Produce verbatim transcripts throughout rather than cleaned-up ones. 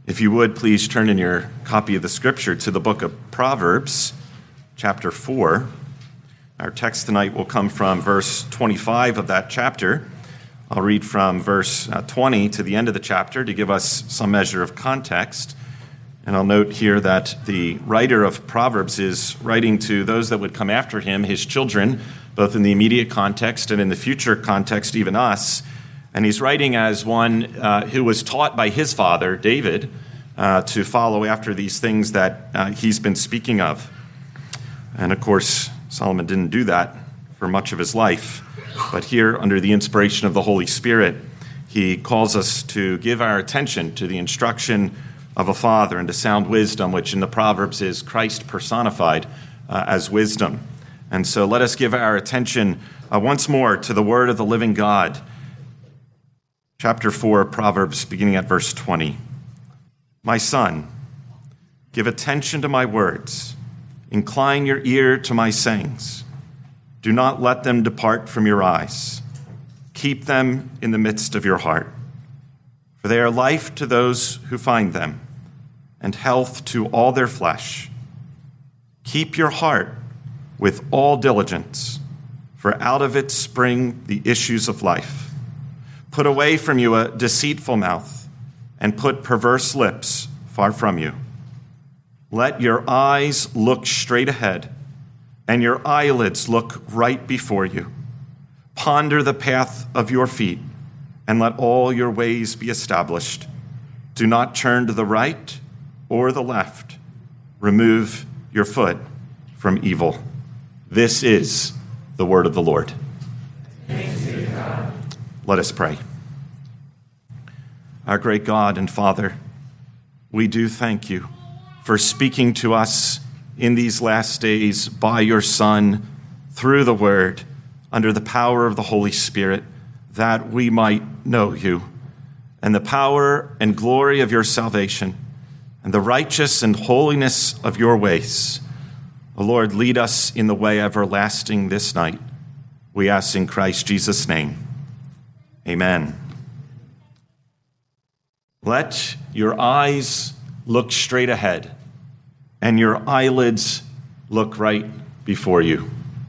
If you would, please turn in your copy of the scripture to the book of Proverbs, chapter four. Our text tonight will come from verse twenty-five of that chapter. I'll read from verse twenty to the end of the chapter to give us some measure of context. And I'll note here that the writer of Proverbs is writing to those that would come after him, his children, both in the immediate context and in the future context, even us. And he's writing as one uh, who was taught by his father, David, uh, to follow after these things that uh, he's been speaking of. And of course, Solomon didn't do that for much of his life. But here, under the inspiration of the Holy Spirit, he calls us to give our attention to the instruction of a father and to sound wisdom, which in the Proverbs is Christ personified uh, as wisdom. And so let us give our attention uh, once more to the word of the living God. Chapter four, Proverbs, beginning at verse twenty. My son, give attention to my words. Incline your ear to my sayings. Do not let them depart from your eyes. Keep them in the midst of your heart. For they are life to those who find them, and health to all their flesh. Keep your heart with all diligence, for out of it spring the issues of life. Put away from you a deceitful mouth, and put perverse lips far from you. Let your eyes look straight ahead, and your eyelids look right before you. Ponder the path of your feet, and let all your ways be established. Do not turn to the right or the left. Remove your foot from evil. This is the word of the Lord. Thanks be to God. Let us pray. Our great God and Father, we do thank you for speaking to us in these last days by your Son, through the Word, under the power of the Holy Spirit, that we might know you, and the power and glory of your salvation, and the righteous and holiness of your ways. O Lord, lead us in the way everlasting this night. We ask in Christ Jesus' name. Amen. Let your eyes look straight ahead, and your eyelids look right before you.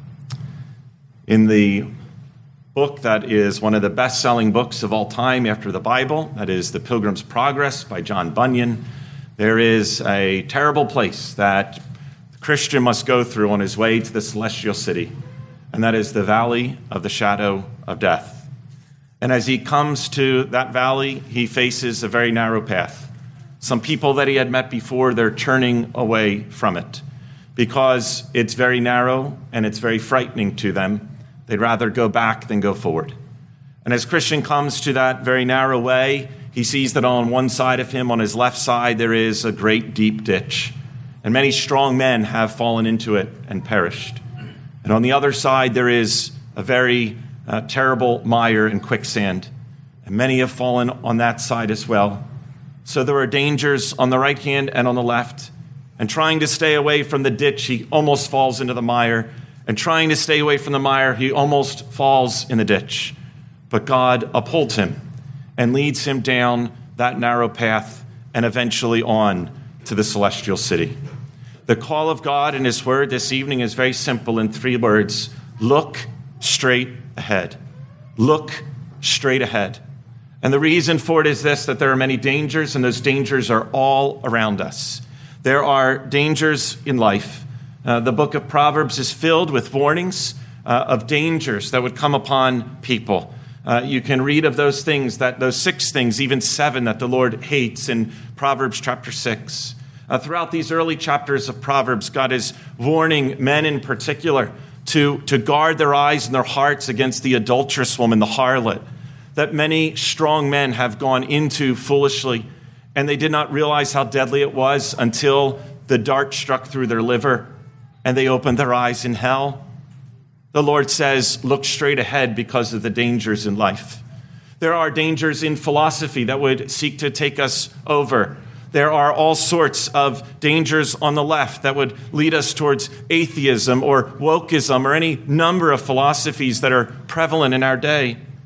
In the book that is one of the best-selling books of all time after the Bible, that is The Pilgrim's Progress by John Bunyan, there is a terrible place that the Christian must go through on his way to the celestial city, and that is the valley of the shadow of death. And as he comes to that valley, he faces a very narrow path. Some people that he had met before, they're turning away from it because it's very narrow and it's very frightening to them. They'd rather go back than go forward. And as Christian comes to that very narrow way, he sees that on one side of him, on his left side, there is a great deep ditch. And many strong men have fallen into it and perished. And on the other side, there is a very uh, terrible mire and quicksand. And many have fallen on that side as well. So there are dangers on the right hand and on the left. And trying to stay away from the ditch, he almost falls into the mire. And trying to stay away from the mire, he almost falls in the ditch. But God upholds him and leads him down that narrow path and eventually on to the celestial city. The call of God in his word this evening is very simple in three words. Look straight ahead. Look straight ahead. And the reason for it is this, that there are many dangers, and those dangers are all around us. There are dangers in life. Uh, the book of Proverbs is filled with warnings uh, of dangers that would come upon people. Uh, you can read of those things, that those six things, even seven, that the Lord hates in Proverbs chapter six. Uh, throughout these early chapters of Proverbs, God is warning men in particular to, to guard their eyes and their hearts against the adulterous woman, the harlot, that many strong men have gone into foolishly, and they did not realize how deadly it was until the dart struck through their liver and they opened their eyes in hell. The Lord says, look straight ahead because of the dangers in life. There are dangers in philosophy that would seek to take us over. There are all sorts of dangers on the left that would lead us towards atheism or wokeism or any number of philosophies that are prevalent in our day.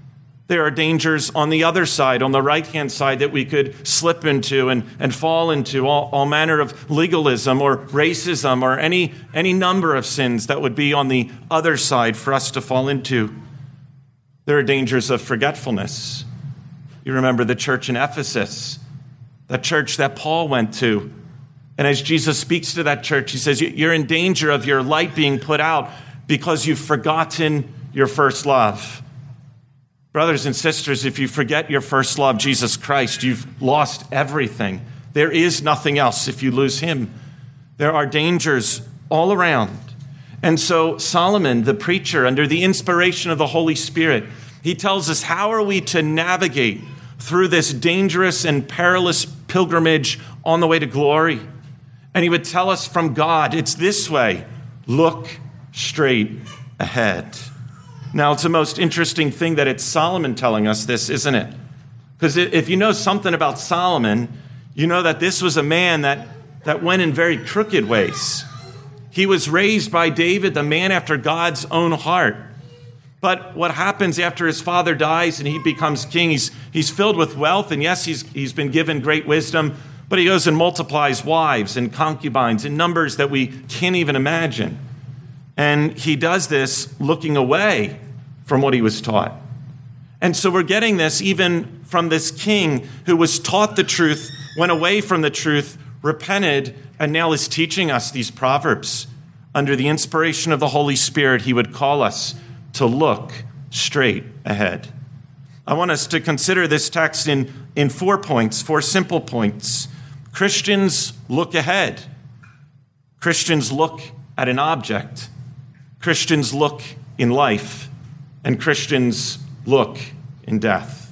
There are dangers on the other side, on the right-hand side, that we could slip into and, and fall into, all, all manner of legalism or racism or any, any number of sins that would be on the other side for us to fall into. There are dangers of forgetfulness. You remember the church in Ephesus, that church that Paul went to. And as Jesus speaks to that church, he says, you're in danger of your light being put out because you've forgotten your first love. Brothers and sisters, if you forget your first love, Jesus Christ, you've lost everything. There is nothing else if you lose him. There are dangers all around. And so Solomon, the preacher, under the inspiration of the Holy Spirit, he tells us, how are we to navigate through this dangerous and perilous pilgrimage on the way to glory? And he would tell us from God, it's this way: look straight ahead. Now, it's the most interesting thing that it's Solomon telling us this, isn't it? Because if you know something about Solomon, you know that this was a man that, that went in very crooked ways. He was raised by David, the man after God's own heart. But what happens after his father dies and he becomes king, he's, he's filled with wealth, and yes, he's, he's been given great wisdom, but he goes and multiplies wives and concubines in numbers that we can't even imagine. And he does this looking away from what he was taught. And so we're getting this even from this king who was taught the truth, went away from the truth, repented, and now is teaching us these proverbs. Under the inspiration of the Holy Spirit, he would call us to look straight ahead. I want us to consider this text in, in four points, four simple points. Christians look ahead. Christians look at an object. Christians look in life, and Christians look in death.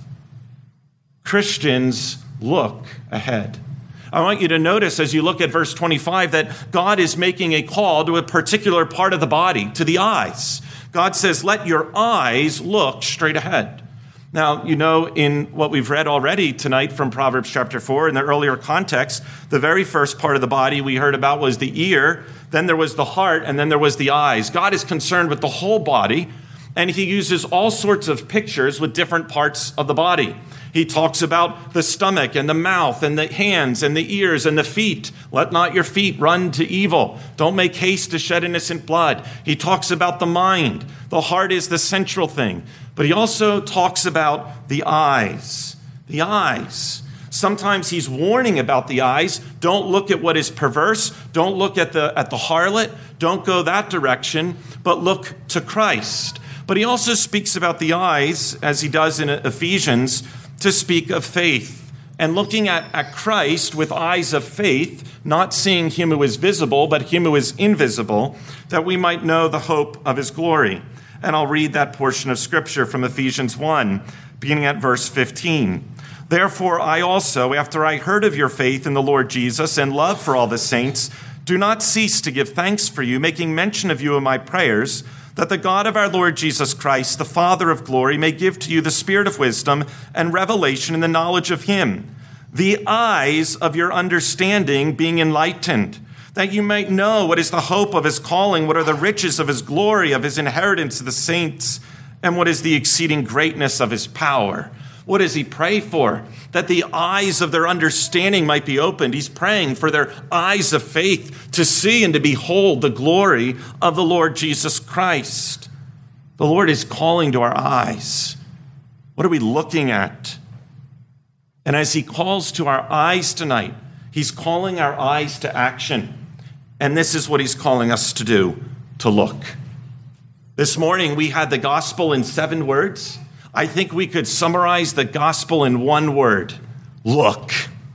Christians look ahead. I want you to notice as you look at verse twenty-five that God is making a call to a particular part of the body, to the eyes. God says, let your eyes look straight ahead. Now, you know, in what we've read already tonight from Proverbs chapter four, in the earlier context, the very first part of the body we heard about was the ear, then there was the heart, and then there was the eyes. God is concerned with the whole body, and he uses all sorts of pictures with different parts of the body. He talks about the stomach and the mouth and the hands and the ears and the feet. Let not your feet run to evil. Don't make haste to shed innocent blood. He talks about the mind. The heart is the central thing. But he also talks about the eyes. The eyes. Sometimes he's warning about the eyes. Don't look at what is perverse. Don't look at the, at the harlot. Don't go that direction, but look to Christ. But he also speaks about the eyes, as he does in Ephesians, to speak of faith. And looking at, at Christ with eyes of faith, not seeing him who is visible, but him who is invisible, that we might know the hope of his glory. And I'll read that portion of Scripture from Ephesians one, beginning at verse fifteen. Therefore, I also, after I heard of your faith in the Lord Jesus and love for all the saints, do not cease to give thanks for you, making mention of you in my prayers, that the God of our Lord Jesus Christ, the Father of glory, may give to you the spirit of wisdom and revelation in the knowledge of him, the eyes of your understanding being enlightened, that you might know what is the hope of his calling, what are the riches of his glory, of his inheritance to the saints, and what is the exceeding greatness of his power. What does he pray for? That the eyes of their understanding might be opened. He's praying for their eyes of faith to see and to behold the glory of the Lord Jesus Christ. The Lord is calling to our eyes. What are we looking at? And as he calls to our eyes tonight, he's calling our eyes to action. And this is what he's calling us to do, to look. This morning we had the gospel in seven words. I think we could summarize the gospel in one word: look.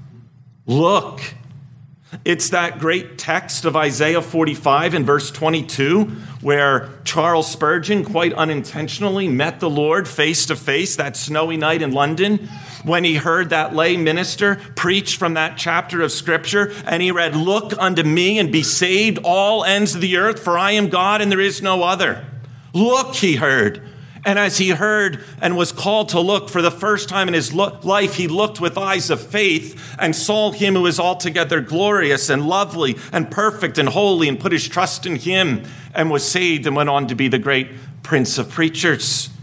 Look. It's that great text of Isaiah forty-five in verse twenty-two, where Charles Spurgeon quite unintentionally met the Lord face to face that snowy night in London when he heard that lay minister preach from that chapter of Scripture, and he read, "Look unto me and be saved, all ends of the earth, for I am God and there is no other." Look, he heard. And as he heard and was called to look for the first time in his lo- life, he looked with eyes of faith and saw him who is altogether glorious and lovely and perfect and holy, and put his trust in him and was saved and went on to be the great Prince of Preachers.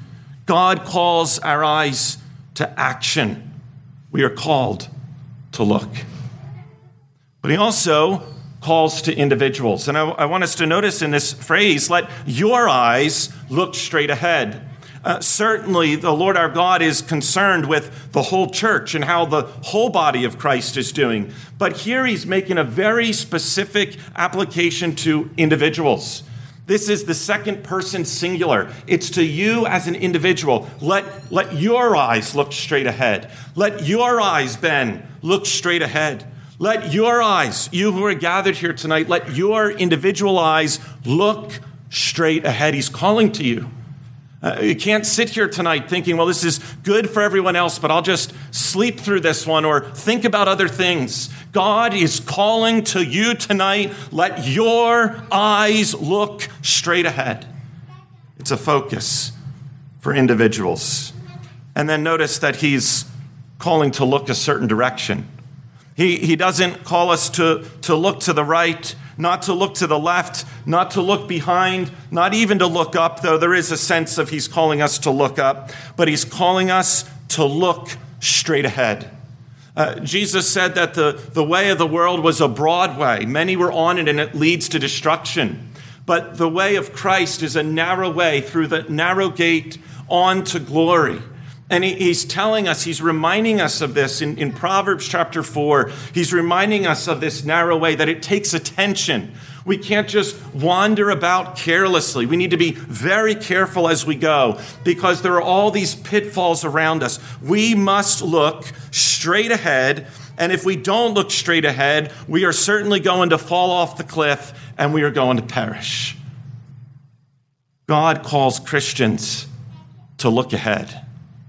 God calls our eyes to action. We are called to look. But he also calls to individuals. And I, I want us to notice in this phrase, let your eyes look straight ahead. Uh, certainly, the Lord our God is concerned with the whole church and how the whole body of Christ is doing. But here he's making a very specific application to individuals. This is the second person singular. It's to you as an individual. Let, let your eyes look straight ahead. Let your eyes, Ben, look straight ahead. Let your eyes, you who are gathered here tonight, let your individual eyes look straight ahead. He's calling to you. Uh, you can't sit here tonight thinking, well, this is good for everyone else, but I'll just sleep through this one or think about other things. God is calling to you tonight. Let your eyes look straight ahead. It's a focus for individuals. And then notice that he's calling to look a certain direction. He, he doesn't call us to, to look to the right, not to look to the left, not to look behind, not even to look up, though there is a sense of he's calling us to look up, but he's calling us to look straight ahead. Uh, Jesus said that the, the way of the world was a broad way. Many were on it, and it leads to destruction. But the way of Christ is a narrow way through the narrow gate on to glory. And he, he's telling us, he's reminding us of this in, in Proverbs chapter four. He's reminding us of this narrow way, that it takes attention. We can't just wander about carelessly. We need to be very careful as we go, because there are all these pitfalls around us. We must look straight ahead. And if we don't look straight ahead, we are certainly going to fall off the cliff and we are going to perish. God calls Christians to look ahead.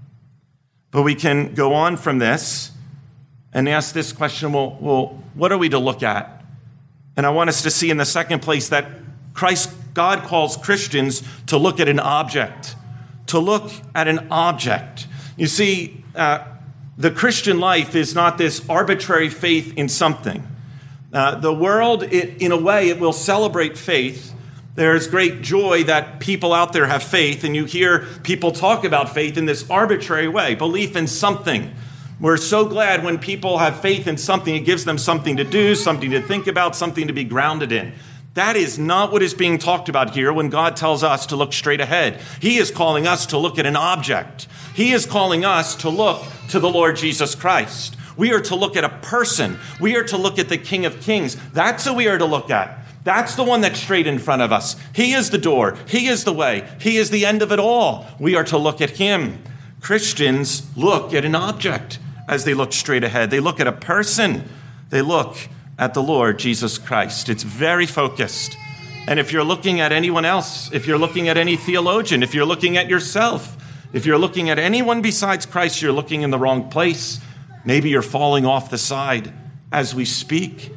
But we can go on from this and ask this question, well, well, what are we to look at? And I want us to see in the second place that Christ, God calls Christians to look at an object, to look at an object. You see, uh, the Christian life is not this arbitrary faith in something. Uh, the world, it, in a way, it will celebrate faith. There's great joy that people out there have faith, and you hear people talk about faith in this arbitrary way, belief in something. We're so glad when people have faith in something, it gives them something to do, something to think about, something to be grounded in. That is not what is being talked about here when God tells us to look straight ahead. He is calling us to look at an object. He is calling us to look to the Lord Jesus Christ. We are to look at a person. We are to look at the King of Kings. That's who we are to look at. That's the one that's straight in front of us. He is the door. He is the way. He is the end of it all. We are to look at him. Christians look at an object as they look straight ahead. They look at a person. They look at the Lord Jesus Christ. It's very focused. And if you're looking at anyone else, if you're looking at any theologian, if you're looking at yourself, if you're looking at anyone besides Christ, you're looking in the wrong place. Maybe you're falling off the side as we speak.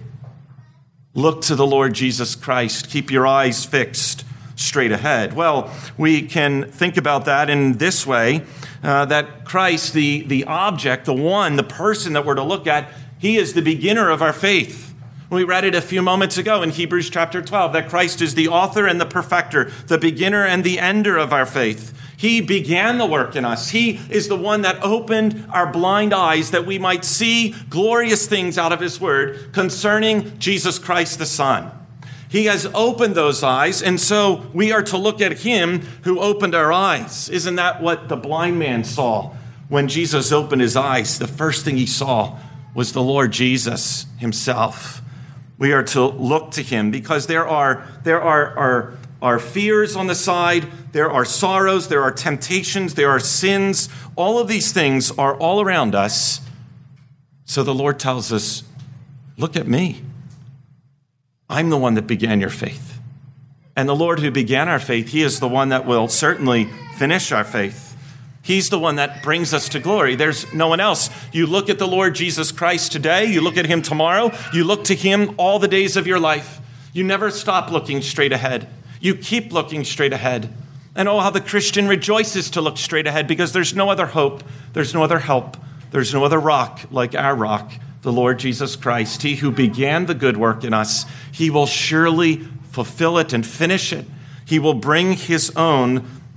Look to the Lord Jesus Christ. Keep your eyes fixed straight ahead. Well, we can think about that in this way, uh, that Christ, the, the object, the one, the person that we're to look at, he is the beginner of our faith. We read it a few moments ago in Hebrews chapter twelve, that Christ is the author and the perfecter, the beginner and the ender of our faith. He began the work in us. He is the one that opened our blind eyes that we might see glorious things out of his word concerning Jesus Christ the Son. He has opened those eyes, and so we are to look at him who opened our eyes. Isn't that what the blind man saw when Jesus opened his eyes? The first thing he saw was the Lord Jesus himself. We are to look to him because there are, there are, are, are fears on the side. There are sorrows, there are temptations, there are sins. All of these things are all around us. So the Lord tells us, look at me. I'm the one that began your faith. And the Lord who began our faith, he is the one that will certainly finish our faith. He's the one that brings us to glory. There's no one else. You look at the Lord Jesus Christ today, you look at him tomorrow, you look to him all the days of your life. You never stop looking straight ahead. You keep looking straight ahead. And oh, how the Christian rejoices to look straight ahead, because there's no other hope, there's no other help, there's no other rock like our rock, the Lord Jesus Christ. He who began the good work in us, he will surely fulfill it and finish it. He will bring his own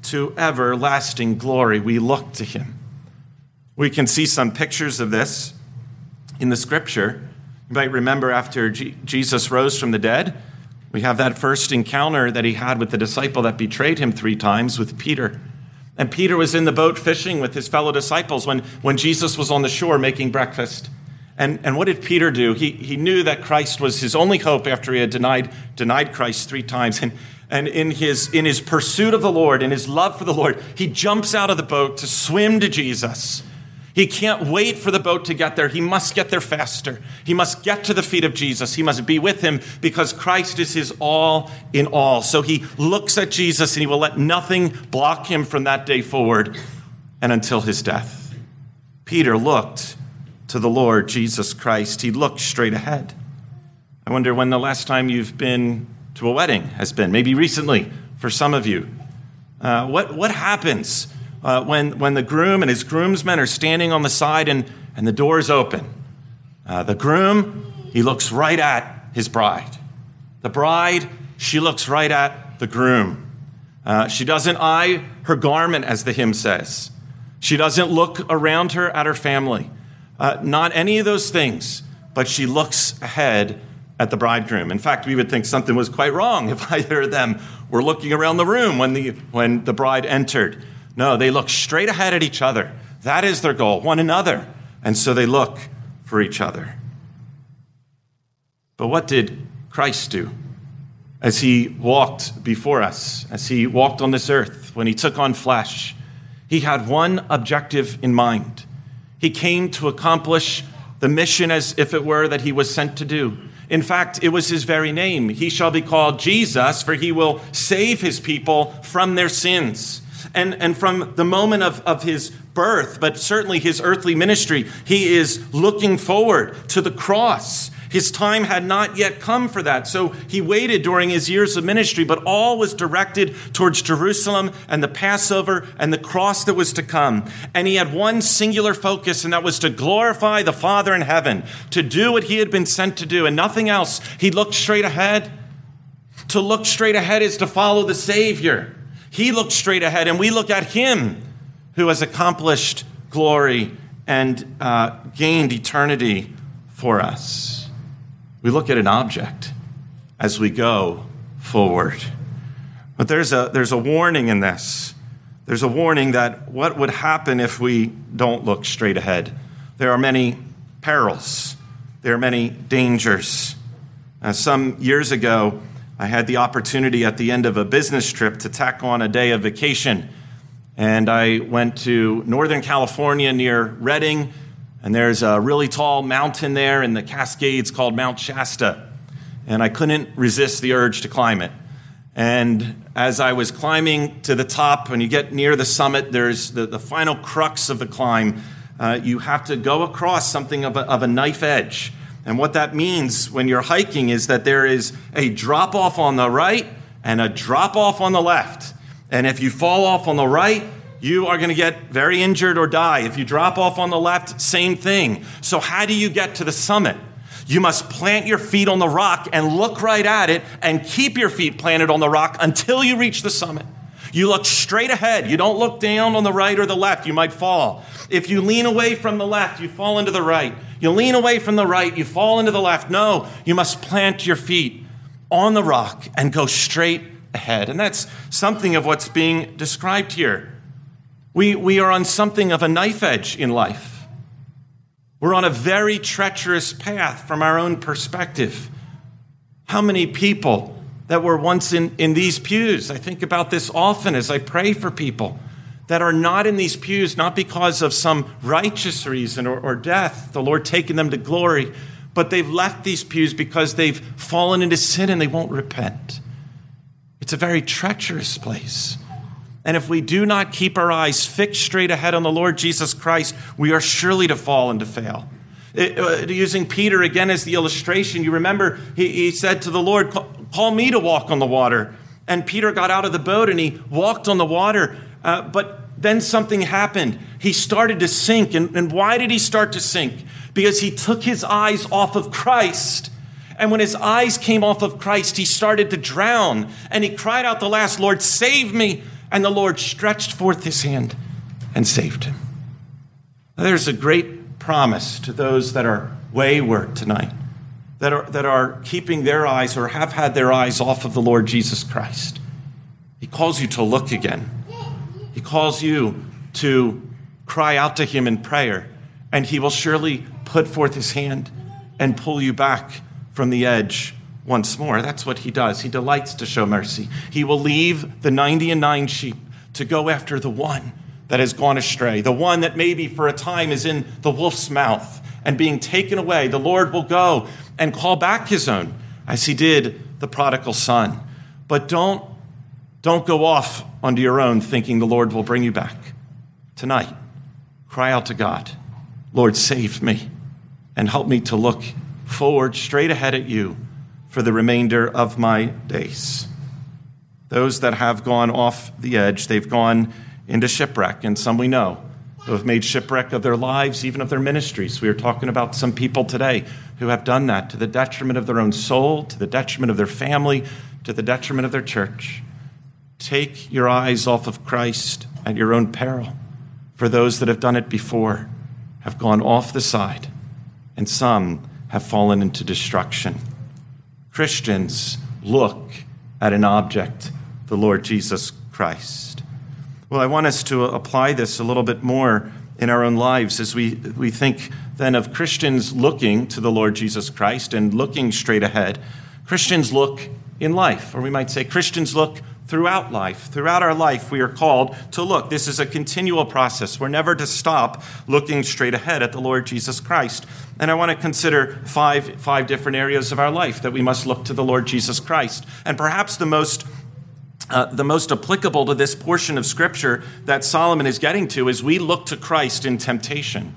to everlasting glory. We look to him. We can see some pictures of this in the scripture. You might remember after G- Jesus rose from the dead, we have that first encounter that he had with the disciple that betrayed him three times, with Peter. And Peter was in the boat fishing with his fellow disciples when, when Jesus was on the shore making breakfast. And, and what did Peter do? He, he knew that Christ was his only hope after he had denied, denied Christ three times. And, and in his, in his pursuit of the Lord, in his love for the Lord, he jumps out of the boat to swim to Jesus. He can't wait for the boat to get there. He must get there faster. He must get to the feet of Jesus. He must be with him because Christ is his all in all. So he looks at Jesus and he will let nothing block him from that day forward and until his death. Peter looked to the Lord Jesus Christ. He looked straight ahead. I wonder when the last time you've been to a wedding has been. Maybe recently for some of you. Uh, what, what happens Uh, when, when the groom and his groomsmen are standing on the side and, and the door is open? Uh, the groom, he looks right at his bride. The bride, she looks right at the groom. Uh, she doesn't eye her garment, as the hymn says. She doesn't look around her at her family. Uh, not any of those things, but she looks ahead at the bridegroom. In fact, we would think something was quite wrong if either of them were looking around the room when the, when the bride entered. No, they look straight ahead at each other. That is their goal, one another. And so they look for each other. But what did Christ do as he walked before us, as he walked on this earth, when he took on flesh? He had one objective in mind. He came to accomplish the mission, as if it were, that he was sent to do. In fact, it was his very name. He shall be called Jesus, for he will save his people from their sins. And, and from the moment of, of his birth, but certainly his earthly ministry, he is looking forward to the cross. His time had not yet come for that. So he waited during his years of ministry, but all was directed towards Jerusalem and the Passover and the cross that was to come. And he had one singular focus, and that was to glorify the Father in heaven, to do what he had been sent to do and nothing else. He looked straight ahead. To look straight ahead is to follow the Savior. He looked straight ahead, and we look at him who has accomplished glory and uh, gained eternity for us. We look at an object as we go forward. But there's a, there's a warning in this. There's a warning that what would happen if we don't look straight ahead. There are many perils. There are many dangers. Uh, some years ago, I had the opportunity at the end of a business trip to tack on a day of vacation. And I went to Northern California near Redding, and there's a really tall mountain there in the Cascades called Mount Shasta. And I couldn't resist the urge to climb it. And as I was climbing to the top, when you get near the summit, there's the, the final crux of the climb. Uh, you have to go across something of a, of a knife edge. And what that means when you're hiking is that there is a drop-off on the right and a drop-off on the left. And if you fall off on the right, you are going to get very injured or die. If you drop off on the left, same thing. So how do you get to the summit? You must plant your feet on the rock and look right at it and keep your feet planted on the rock until you reach the summit. You look straight ahead. You don't look down on the right or the left. You might fall. If you lean away from the left, you fall into the right. You lean away from the right, you fall into the left. No, you must plant your feet on the rock and go straight ahead. And that's something of what's being described here. We, we are on something of a knife edge in life. We're on a very treacherous path from our own perspective. How many people that were once in, in these pews, I think about this often as I pray for people, that are not in these pews, not because of some righteous reason or, or death, the Lord taking them to glory, but they've left these pews because they've fallen into sin and they won't repent. It's a very treacherous place. And if we do not keep our eyes fixed straight ahead on the Lord Jesus Christ, we are surely to fall and to fail. It, uh, using Peter again as the illustration, you remember he, he said to the Lord, call, call me to walk on the water. And Peter got out of the boat and he walked on the water. Uh, but then something happened. He started to sink. And, and why did he start to sink? Because he took his eyes off of Christ. And when his eyes came off of Christ, he started to drown. And he cried out the last, Lord, save me. And the Lord stretched forth his hand and saved him. There's a great promise to those that are wayward tonight, that are, that are keeping their eyes or have had their eyes off of the Lord Jesus Christ. He calls you to look again. He calls you to cry out to him in prayer, and he will surely put forth his hand and pull you back from the edge once more. That's what he does. He delights to show mercy. He will leave the ninety and nine sheep to go after the one that has gone astray, the one that maybe for a time is in the wolf's mouth and being taken away. The Lord will go and call back his own, as he did the prodigal son. But don't, don't go off onto your own thinking the Lord will bring you back. Tonight, cry out to God, Lord, save me and help me to look forward straight ahead at you for the remainder of my days. Those that have gone off the edge, they've gone into shipwreck, and some we know who have made shipwreck of their lives, even of their ministries. We are talking about some people today who have done that to the detriment of their own soul, to the detriment of their family, to the detriment of their church. Take your eyes off of Christ at your own peril, for those that have done it before have gone off the side, and some have fallen into destruction. Christians look at an object, the Lord Jesus Christ. Well, I want us to apply this a little bit more in our own lives as we, we think then of Christians looking to the Lord Jesus Christ and looking straight ahead. Christians look in life, or we might say Christians look throughout life. Throughout our life, we are called to look. This is a continual process. We're never to stop looking straight ahead at the Lord Jesus Christ. And I want to consider five, five different areas of our life that we must look to the Lord Jesus Christ. And perhaps the most uh, the most applicable to this portion of Scripture that Solomon is getting to is we look to Christ in temptation.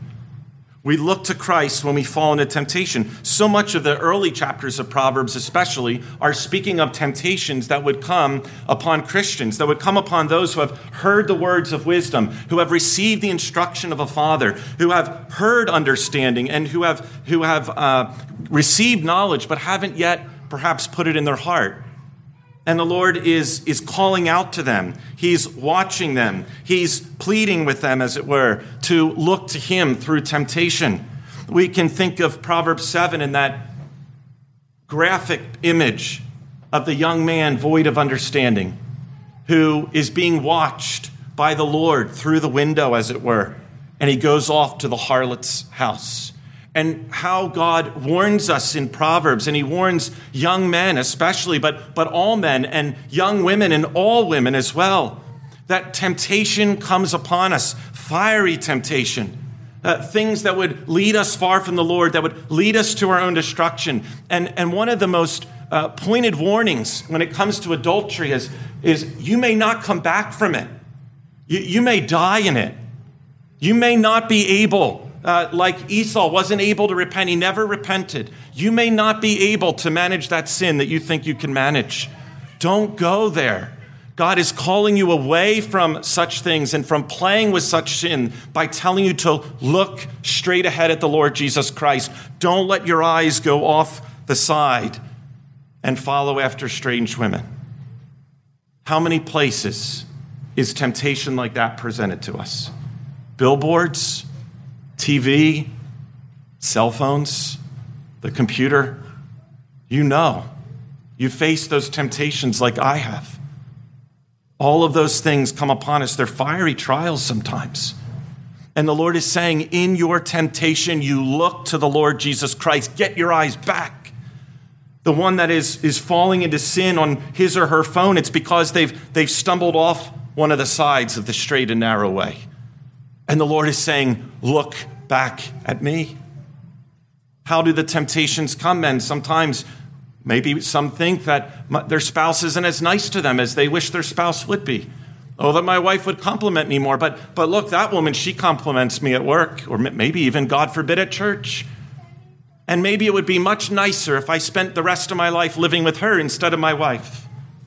We look to Christ when we fall into temptation. So much of the early chapters of Proverbs especially are speaking of temptations that would come upon Christians, that would come upon those who have heard the words of wisdom, who have received the instruction of a father, who have heard understanding, and who have, who have uh, received knowledge but haven't yet perhaps put it in their heart. And the Lord is, is calling out to them. He's watching them. He's pleading with them, as it were, to look to him through temptation. We can think of Proverbs seven in that graphic image of the young man void of understanding, who is being watched by the Lord through the window, as it were, and he goes off to the harlot's house. And how God warns us in Proverbs, and he warns young men especially, but, but all men and young women and all women as well, that temptation comes upon us, fiery temptation, uh, things that would lead us far from the Lord, that would lead us to our own destruction. And, and one of the most uh, pointed warnings when it comes to adultery is, is you may not come back from it. You, you may die in it. You may not be able Uh, like Esau wasn't able to repent. He never repented. You may not be able to manage that sin that you think you can manage. Don't go there. God is calling you away from such things and from playing with such sin by telling you to look straight ahead at the Lord Jesus Christ. Don't let your eyes go off the side and follow after strange women. How many places is temptation like that presented to us? Billboards, T V, cell phones, the computer. You know, you face those temptations like I have. All of those things come upon us. They're fiery trials sometimes. And the Lord is saying, in your temptation, you look to the Lord Jesus Christ. Get your eyes back. The one that is, is falling into sin on his or her phone, it's because they've, they've stumbled off one of the sides of the straight and narrow way. And the Lord is saying, look back at me. How do the temptations come, men? Sometimes maybe some think that their spouse isn't as nice to them as they wish their spouse would be. Oh, that my wife would compliment me more. But, but look, that woman, she compliments me at work, or maybe even, God forbid, at church. And maybe it would be much nicer if I spent the rest of my life living with her instead of my wife.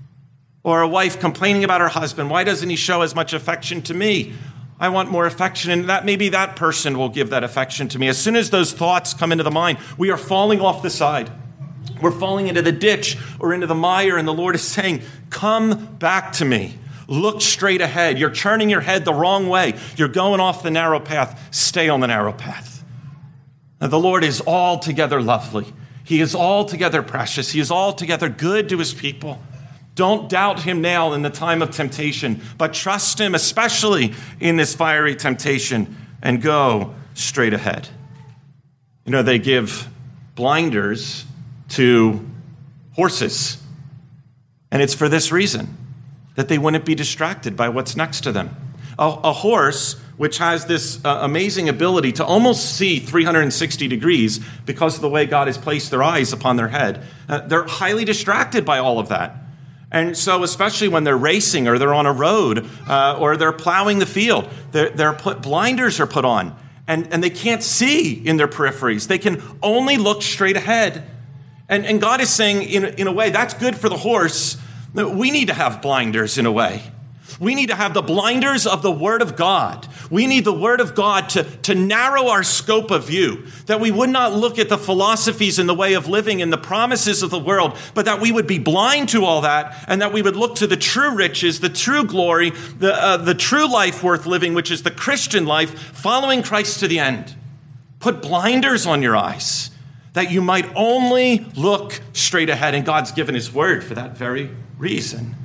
Or a wife complaining about her husband. Why doesn't he show as much affection to me? I want more affection, and that maybe that person will give that affection to me. As soon as those thoughts come into the mind, we are falling off the side. We're falling into the ditch or into the mire, and the Lord is saying, come back to me. Look straight ahead. You're turning your head the wrong way. You're going off the narrow path. Stay on the narrow path. Now, the Lord is altogether lovely. He is altogether precious. He is altogether good to his people. Don't doubt him now in the time of temptation, but trust him, especially in this fiery temptation, and go straight ahead. You know, they give blinders to horses, and it's for this reason, that they wouldn't be distracted by what's next to them. A, a horse, which has this uh, amazing ability to almost see three hundred sixty degrees because of the way God has placed their eyes upon their head, uh, they're highly distracted by all of that. And so especially when they're racing or they're on a road uh, or they're plowing the field, they're, they're put, blinders are put on, and, and they can't see in their peripheries. They can only look straight ahead. And, and God is saying, in, in a way, that's good for the horse. We need to have blinders in a way. We need to have the blinders of the Word of God. We need the Word of God to, to narrow our scope of view, that we would not look at the philosophies and the way of living and the promises of the world, but that we would be blind to all that, and that we would look to the true riches, the true glory, the, uh, the true life worth living, which is the Christian life, following Christ to the end. Put blinders on your eyes, that you might only look straight ahead, and God's given his word for that very reason.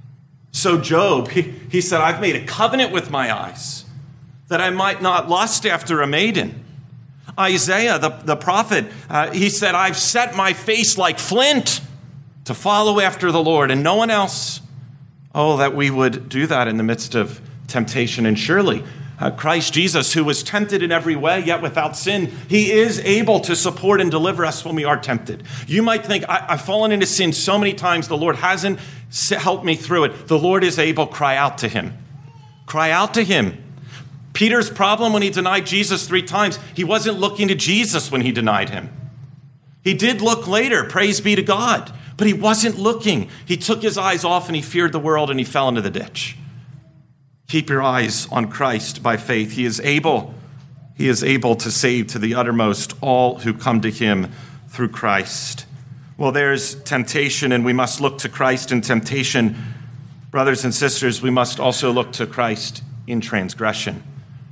So Job, he, he said, I've made a covenant with my eyes that I might not lust after a maiden. Isaiah, the, the prophet, uh, he said, I've set my face like flint to follow after the Lord and no one else. Oh, that we would do that in the midst of temptation. And surely uh, Christ Jesus, who was tempted in every way, yet without sin, he is able to support and deliver us when we are tempted. You might think, I, I've fallen into sin so many times, the Lord hasn't helped me through it. The Lord is able. Cry out to him. Cry out to him. Peter's problem when he denied Jesus three times, he wasn't looking to Jesus when he denied him. He did look later, praise be to God, but he wasn't looking. He took his eyes off and he feared the world and he fell into the ditch. Keep your eyes on Christ by faith. He is able, he is able to save to the uttermost all who come to him through Christ. Well, there's temptation, and we must look to Christ in temptation. Brothers and sisters, we must also look to Christ in transgression.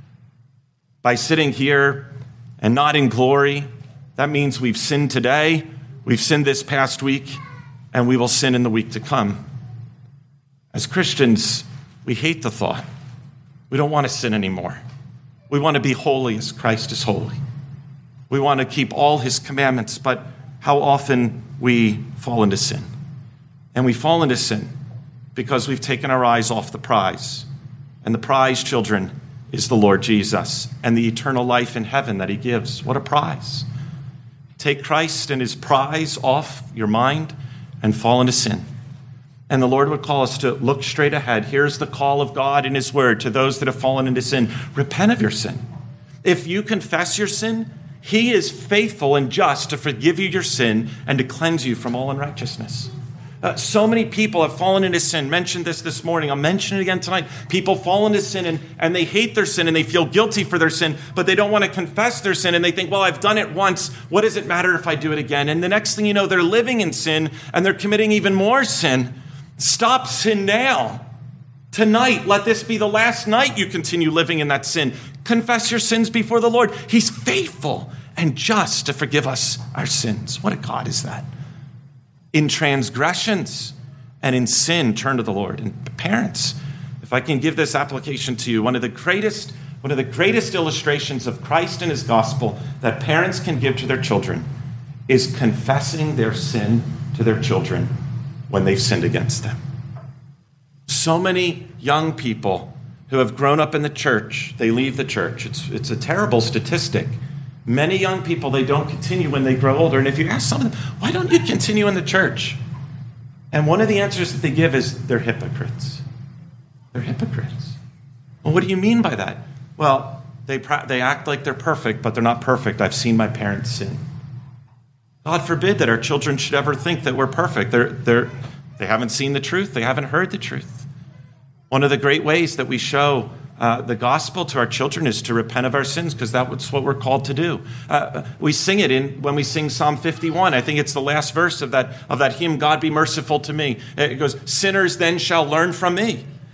By sitting here and not in glory, that means we've sinned today, we've sinned this past week, and we will sin in the week to come. As Christians, we hate the thought. We don't want to sin anymore. We want to be holy as Christ is holy. We want to keep all his commandments, but how often we fall into sin. And we fall into sin because we've taken our eyes off the prize. And the prize, children, is the Lord Jesus and the eternal life in heaven that he gives. What a prize. Take Christ and his prize off your mind and fall into sin. And the Lord would call us to look straight ahead. Here's the call of God in his word to those that have fallen into sin. Repent of your sin. If you confess your sin, he is faithful and just to forgive you your sin and to cleanse you from all unrighteousness. Uh, so many people have fallen into sin. Mentioned this this morning. I'll mention it again tonight. People fall into sin and, and they hate their sin and they feel guilty for their sin, but they don't want to confess their sin. And they think, well, I've done it once. What does it matter if I do it again? And the next thing you know, they're living in sin and they're committing even more sin. Stop sin now. Tonight, let this be the last night you continue living in that sin. Confess your sins before the Lord. He's faithful and just to forgive us our sins. What a God is that? In transgressions and in sin, turn to the Lord. And parents, if I can give this application to you, one of the greatest, one of the greatest illustrations of Christ and his gospel that parents can give to their children is confessing their sin to their children when they've sinned against them. So many young people who have grown up in the church, they leave the church. It's, it's a terrible statistic. Many young people, they don't continue when they grow older. And if you ask some of them, why don't you continue in the church? And one of the answers that they give is they're hypocrites. They're hypocrites. Well, what do you mean by that? Well, they, they act like they're perfect, but they're not perfect. I've seen my parents sin. God forbid that our children should ever think that we're perfect. They're, they're, they haven't seen the truth. They haven't heard the truth. One of the great ways that we show uh, the gospel to our children is to repent of our sins, because that's what we're called to do. Uh, we sing it in when we sing Psalm fifty-one. I think it's the last verse of that, of that hymn, God be merciful to me. It goes, sinners then shall learn from me.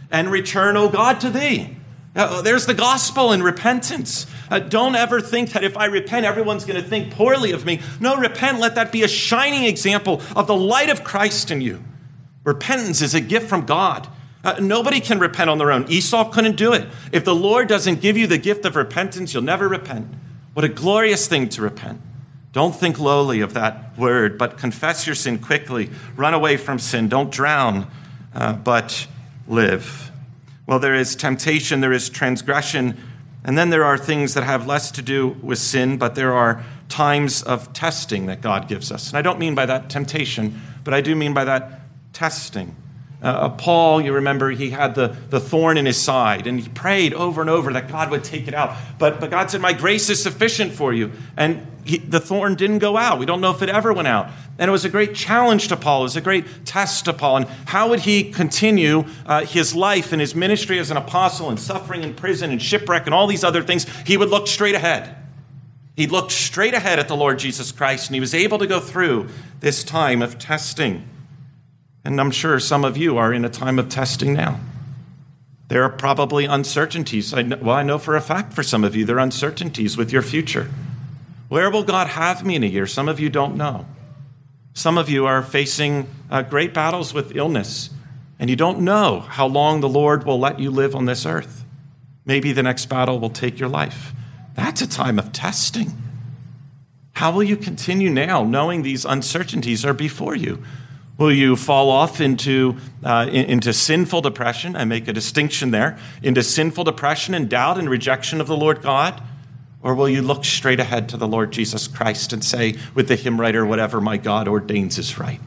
and return, O God, to thee. Uh, there's the gospel and repentance. Uh, don't ever think that if I repent, everyone's going to think poorly of me. No, repent. Let that be a shining example of the light of Christ in you. Repentance is a gift from God. Uh, nobody can repent on their own. Esau couldn't do it. If the Lord doesn't give you the gift of repentance, you'll never repent. What a glorious thing to repent. Don't think lowly of that word, but confess your sin quickly. Run away from sin. Don't drown, uh, but live. Well, there is temptation, there is transgression, and then there are things that have less to do with sin, but there are times of testing that God gives us. And I don't mean by that temptation, but I do mean by that testing. Uh, Paul, you remember, he had the, the thorn in his side, and he prayed over and over that God would take it out. But, but God said, my grace is sufficient for you. And he, the thorn didn't go out. We don't know if it ever went out. And it was a great challenge to Paul. It was a great test to Paul. And how would he continue uh, his life and his ministry as an apostle and suffering in prison and shipwreck and all these other things? He would look straight ahead. He looked straight ahead at the Lord Jesus Christ, and he was able to go through this time of testing. And I'm sure some of you are in a time of testing now. There are probably uncertainties. I know, well, I know for a fact for some of you, there are uncertainties with your future. Where will God have me in a year? Some of you don't know. Some of you are facing uh, great battles with illness, and you don't know how long the Lord will let you live on this earth. Maybe the next battle will take your life. That's a time of testing. How will you continue now, knowing these uncertainties are before you? Will you fall off into, uh, into sinful depression? I make a distinction there, into sinful depression and doubt and rejection of the Lord God? Or will you look straight ahead to the Lord Jesus Christ and say with the hymn writer, whatever my God ordains is right?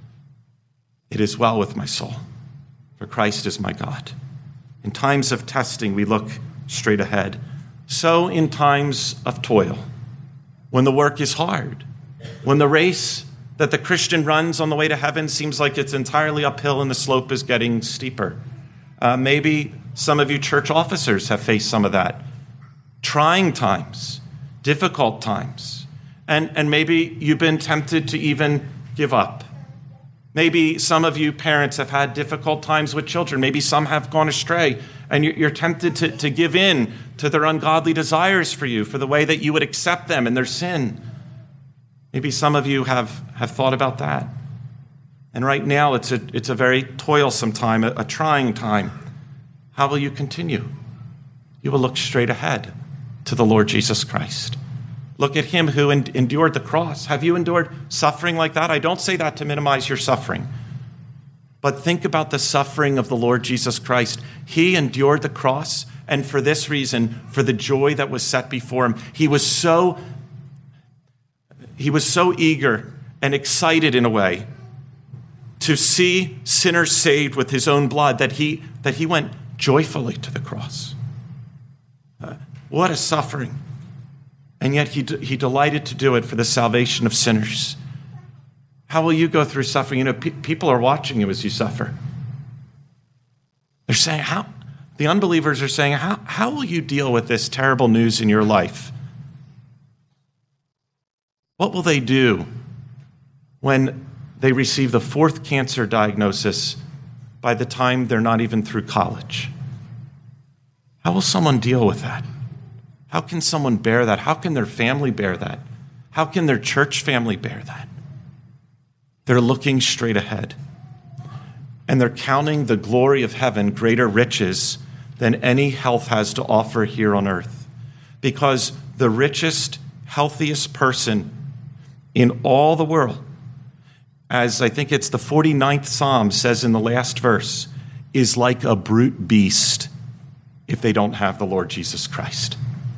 It is well with my soul, for Christ is my God. In times of testing, we look straight ahead. So in times of toil, when the work is hard, when the race that the Christian runs on the way to heaven seems like it's entirely uphill and the slope is getting steeper. Uh, maybe some of you church officers have faced some of that. Trying times, difficult times. And, and maybe you've been tempted to even give up. Maybe some of you parents have had difficult times with children. Maybe some have gone astray, and you're tempted to, to give in to their ungodly desires for you, for the way that you would accept them and their sin. Maybe some of you have, have thought about that. And right now, it's a, it's a very toilsome time, a, a trying time. How will you continue? You will look straight ahead to the Lord Jesus Christ. Look at him who en- endured the cross. Have you endured suffering like that? I don't say that to minimize your suffering. But think about the suffering of the Lord Jesus Christ. He endured the cross, and for this reason, for the joy that was set before him, he was so He was so eager and excited in a way to see sinners saved with his own blood that he, that he went joyfully to the cross. Uh, what a suffering. And yet he, he delighted to do it for the salvation of sinners. How will you go through suffering? You know, pe- people are watching you as you suffer. They're saying, how? The unbelievers are saying, how, how will you deal with this terrible news in your life? What will they do when they receive the fourth cancer diagnosis by the time they're not even through college? How will someone deal with that? How can someone bear that? How can their family bear that? How can their church family bear that? They're looking straight ahead. And they're counting the glory of heaven greater riches than any health has to offer here on earth. Because the richest, healthiest person in all the world, as I think it's the forty-ninth Psalm says in the last verse, is like a brute beast if they don't have the Lord Jesus Christ.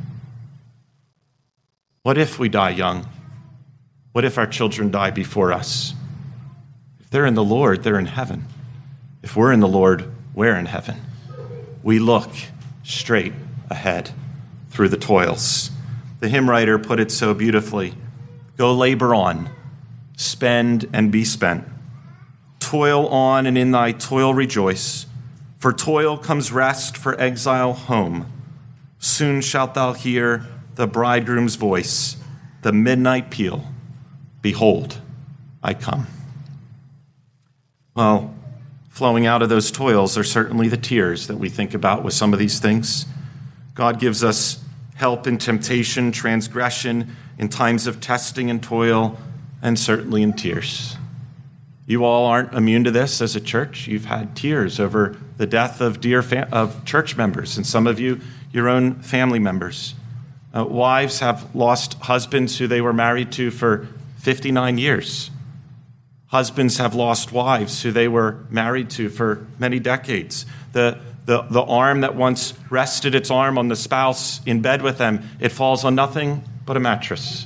What if we die young? What if our children die before us? If they're in the Lord, they're in heaven. If we're in the Lord, we're in heaven. We look straight ahead through the toils. The hymn writer put it so beautifully. Go labor on, spend and be spent. Toil on and in thy toil rejoice. For toil comes rest for exile home. Soon shalt thou hear the bridegroom's voice, the midnight peal. Behold, I come. Well, flowing out of those toils are certainly the tears that we think about with some of these things. God gives us help in temptation, transgression, in times of testing and toil, and certainly in tears. You all aren't immune to this as a church. You've had tears over the death of dear fam- of church members, and some of you, your own family members. Uh, wives have lost husbands who they were married to for fifty-nine years. Husbands have lost wives who they were married to for many decades. The, the, the arm that once rested its arm on the spouse in bed with them, it falls on nothing but a mattress.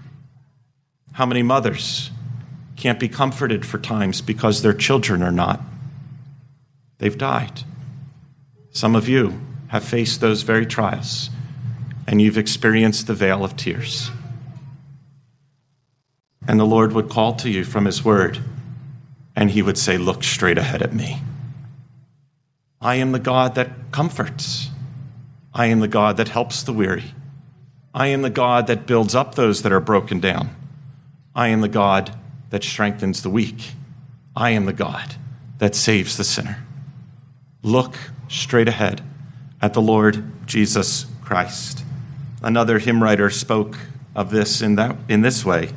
How many mothers can't be comforted for times because their children are not? They've died. Some of you have faced those very trials, and you've experienced the veil of tears. And the Lord would call to you from his word, and he would say, look straight ahead at me. I am the God that comforts. I am the God that helps the weary. I am the God that builds up those that are broken down. I am the God that strengthens the weak. I am the God that saves the sinner. Look straight ahead at the Lord Jesus Christ. Another hymn writer spoke of this in that in this way.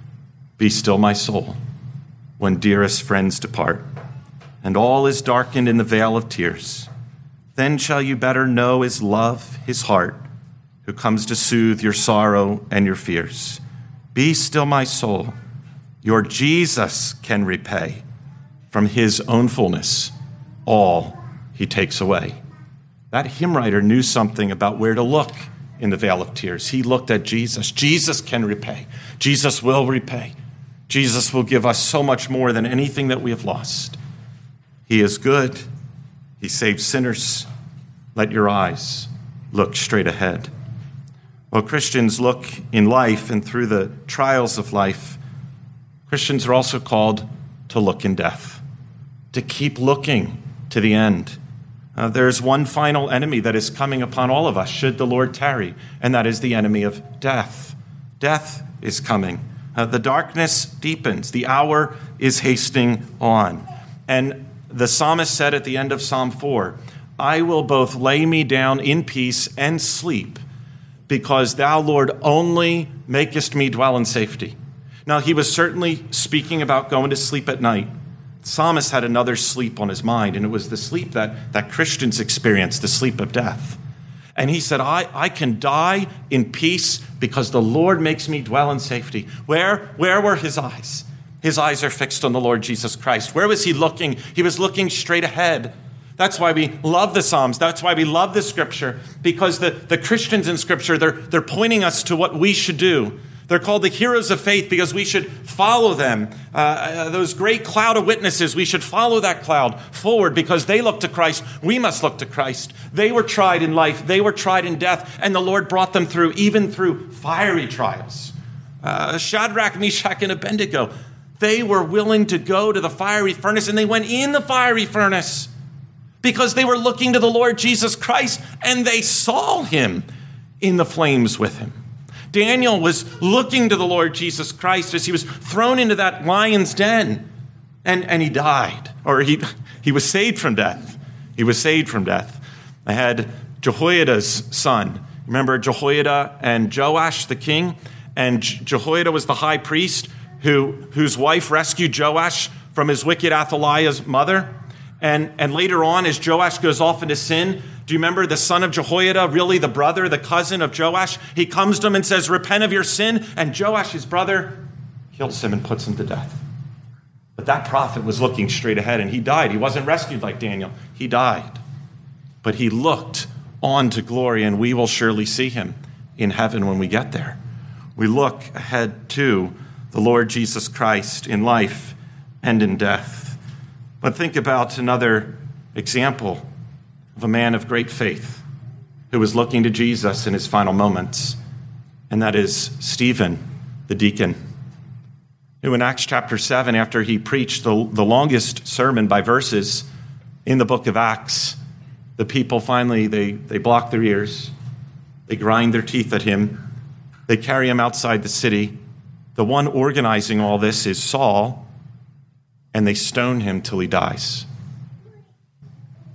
Be still, my soul, when dearest friends depart, and all is darkened in the veil of tears. Then shall you better know his love, his heart, who comes to soothe your sorrow and your fears. Be still, my soul, your Jesus can repay from his own fullness all he takes away. That hymn writer knew something about where to look in the vale of tears. He looked at Jesus. Jesus can repay. Jesus will repay. Jesus will give us so much more than anything that we have lost. He is good. He saves sinners. Let your eyes look straight ahead. Well, Christians look in life and through the trials of life. Christians are also called to look in death, to keep looking to the end. Uh, there's one final enemy that is coming upon all of us should the Lord tarry, and that is the enemy of death. Death is coming. Uh, the darkness deepens. The hour is hastening on. And the psalmist said at the end of Psalm four, I will both lay me down in peace and sleep, because thou, Lord, only makest me dwell in safety. Now, he was certainly speaking about going to sleep at night. The psalmist had another sleep on his mind, and it was the sleep that, that Christians experience, the sleep of death. And he said, I, I can die in peace because the Lord makes me dwell in safety. Where, where were his eyes? His eyes are fixed on the Lord Jesus Christ. Where was he looking? He was looking straight ahead. That's why we love the Psalms. That's why we love the Scripture, because the, the Christians in Scripture, they're, they're pointing us to what we should do. They're called the heroes of faith because we should follow them. Uh, uh, those great cloud of witnesses, we should follow that cloud forward because they look to Christ. We must look to Christ. They were tried in life. They were tried in death, and the Lord brought them through, even through fiery trials. Uh, Shadrach, Meshach, and Abednego, they were willing to go to the fiery furnace, and they went in the fiery furnace because they were looking to the Lord Jesus Christ, and they saw him in the flames with him. Daniel was looking to the Lord Jesus Christ as he was thrown into that lion's den, and, and he died, or he, he was saved from death. He was saved from death. I had Jehoiada's son. Remember Jehoiada and Joash, the king? And Jehoiada was the high priest who, whose wife rescued Joash from his wicked Athaliah's mother. And, and later on, as Joash goes off into sin, do you remember the son of Jehoiada, really the brother, the cousin of Joash? He comes to him and says, repent of your sin. And Joash, his brother, kills him and puts him to death. But that prophet was looking straight ahead, and he died. He wasn't rescued like Daniel. He died. But he looked on to glory, and we will surely see him in heaven when we get there. We look ahead to the Lord Jesus Christ in life and in death. But think about another example of a man of great faith who was looking to Jesus in his final moments, and that is Stephen, the deacon, who in Acts chapter seven, after he preached the, the longest sermon by verses in the book of Acts, the people finally, they, they block their ears, they grind their teeth at him, they carry him outside the city. The one organizing all this is Saul, and they stone him till he dies.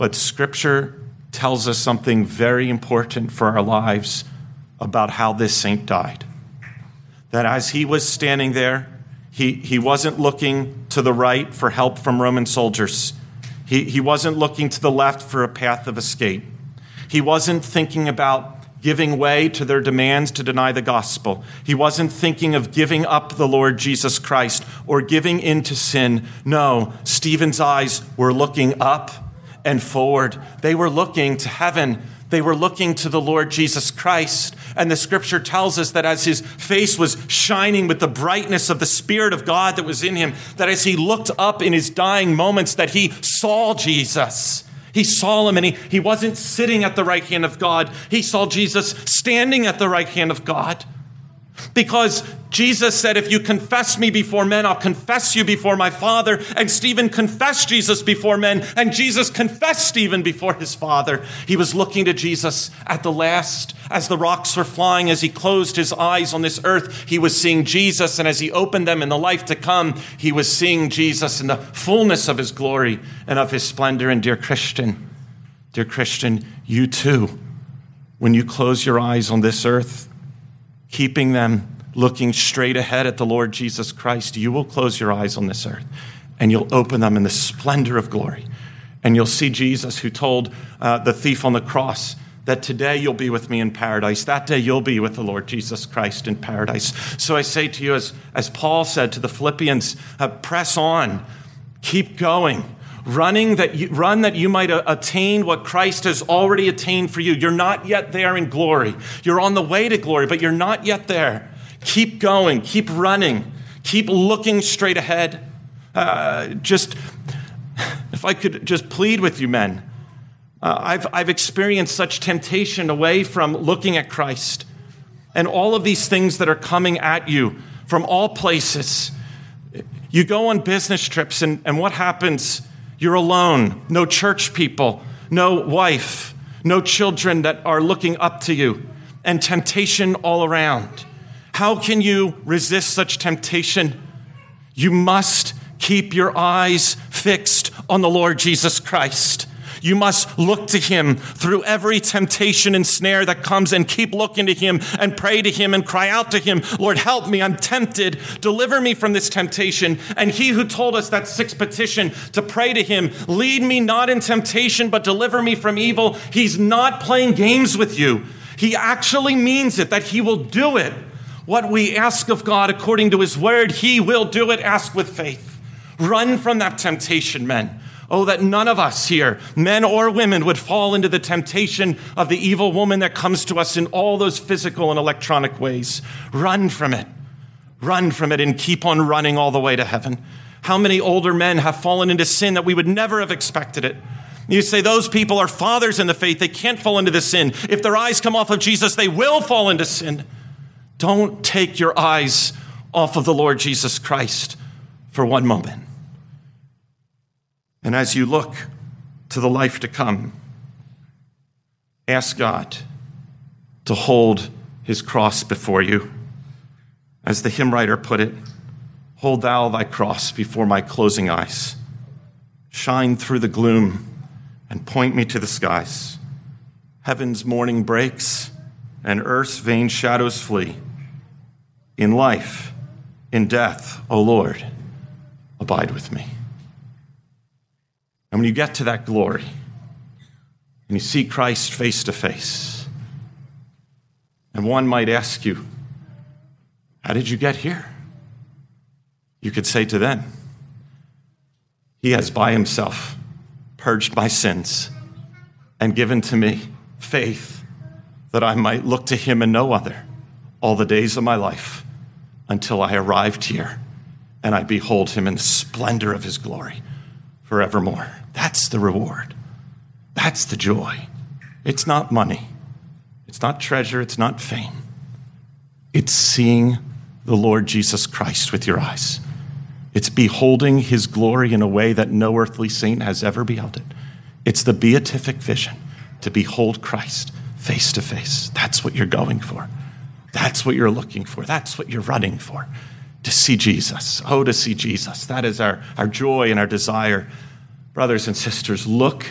But Scripture tells us something very important for our lives about how this saint died. That as he was standing there, he, he wasn't looking to the right for help from Roman soldiers. He, he wasn't looking to the left for a path of escape. He wasn't thinking about giving way to their demands to deny the gospel. He wasn't thinking of giving up the Lord Jesus Christ or giving in to sin. No, Stephen's eyes were looking up and forward. They were looking to heaven. They were looking to the Lord Jesus Christ. And the Scripture tells us that as his face was shining with the brightness of the Spirit of God that was in him, that as he looked up in his dying moments, that he saw Jesus. He saw him, and he, he wasn't sitting at the right hand of God. He saw Jesus standing at the right hand of God. Because Jesus said, if you confess me before men, I'll confess you before my Father. And Stephen confessed Jesus before men, and Jesus confessed Stephen before his Father. He was looking to Jesus at the last, as the rocks were flying, as he closed his eyes on this earth, he was seeing Jesus. And as he opened them in the life to come, he was seeing Jesus in the fullness of his glory and of his splendor. And dear Christian, dear Christian, you too, when you close your eyes on this earth, keeping them looking straight ahead at the Lord Jesus Christ, you will close your eyes on this earth and you'll open them in the splendor of glory. And you'll see Jesus, who told uh, the thief on the cross that today you'll be with me in paradise. That day you'll be with the Lord Jesus Christ in paradise. So I say to you, as, as Paul said to the Philippians, uh, press on, keep going. Running that you, run that you might attain what Christ has already attained for you. You're not yet there in glory. You're on the way to glory, but you're not yet there. Keep going. Keep running. Keep looking straight ahead. Uh, just, if I could just plead with you, men. Uh, I've, I've experienced such temptation away from looking at Christ and all of these things that are coming at you from all places. You go on business trips, and, and what happens? You're alone, no church people, no wife, no children that are looking up to you, and temptation all around. How can you resist such temptation? You must keep your eyes fixed on the Lord Jesus Christ. You must look to him through every temptation and snare that comes, and keep looking to him and pray to him and cry out to him, Lord, help me, I'm tempted. Deliver me from this temptation. And he who told us that sixth petition to pray to him, lead me not in temptation, but deliver me from evil. He's not playing games with you. He actually means it, that he will do it. What we ask of God according to his word, he will do it. Ask with faith. Run from that temptation, men. Oh, that none of us here, men or women, would fall into the temptation of the evil woman that comes to us in all those physical and electronic ways. Run from it. Run from it and keep on running all the way to heaven. How many older men have fallen into sin that we would never have expected it? You say those people are fathers in the faith. They can't fall into the sin. If their eyes come off of Jesus, they will fall into sin. Don't take your eyes off of the Lord Jesus Christ for one moment. And as you look to the life to come, ask God to hold his cross before you. As the hymn writer put it, hold thou thy cross before my closing eyes. Shine through the gloom and point me to the skies. Heaven's morning breaks and earth's vain shadows flee. In life, in death, O Lord, abide with me. And when you get to that glory and you see Christ face to face, and one might ask you, how did you get here? You could say to them, he has by himself purged my sins and given to me faith that I might look to him and no other all the days of my life until I arrived here and I behold him in the splendor of his glory forevermore. That's the reward. That's the joy. It's not money. It's not treasure. It's not fame. It's seeing the Lord Jesus Christ with your eyes. It's beholding his glory in a way that no earthly saint has ever beheld it. It's the beatific vision to behold Christ face to face. That's what you're going for. That's what you're looking for. That's what you're running for. To see Jesus. Oh, to see Jesus. That is our, our joy and our desire. Brothers and sisters, look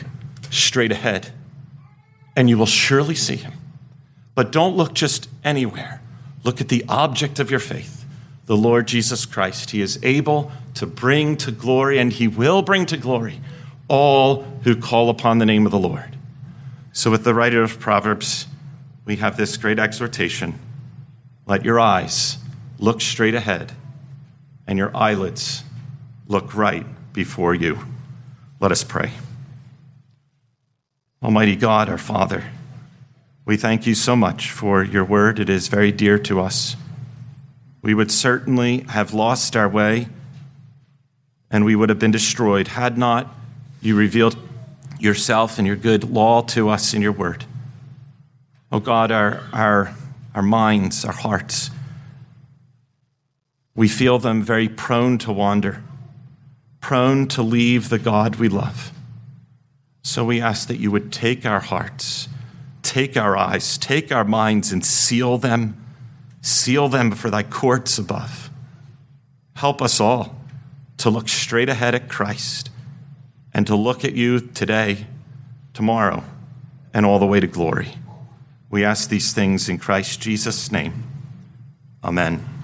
straight ahead, and you will surely see him. But don't look just anywhere. Look at the object of your faith, the Lord Jesus Christ. He is able to bring to glory, and he will bring to glory, all who call upon the name of the Lord. So with the writer of Proverbs, we have this great exhortation. Let your eyes look straight ahead, and your eyelids look right before you. Let us pray. Almighty God, our Father, we thank you so much for your word. It is very dear to us. We would certainly have lost our way, and we would have been destroyed had not you revealed yourself and your good law to us in your word. Oh God, our, our, our minds, our hearts, we feel them very prone to wander, prone to leave the God we love. So we ask that you would take our hearts, take our eyes, take our minds and seal them, seal them for thy courts above. Help us all to look straight ahead at Christ and to look at you today, tomorrow, and all the way to glory. We ask these things in Christ Jesus' name. Amen.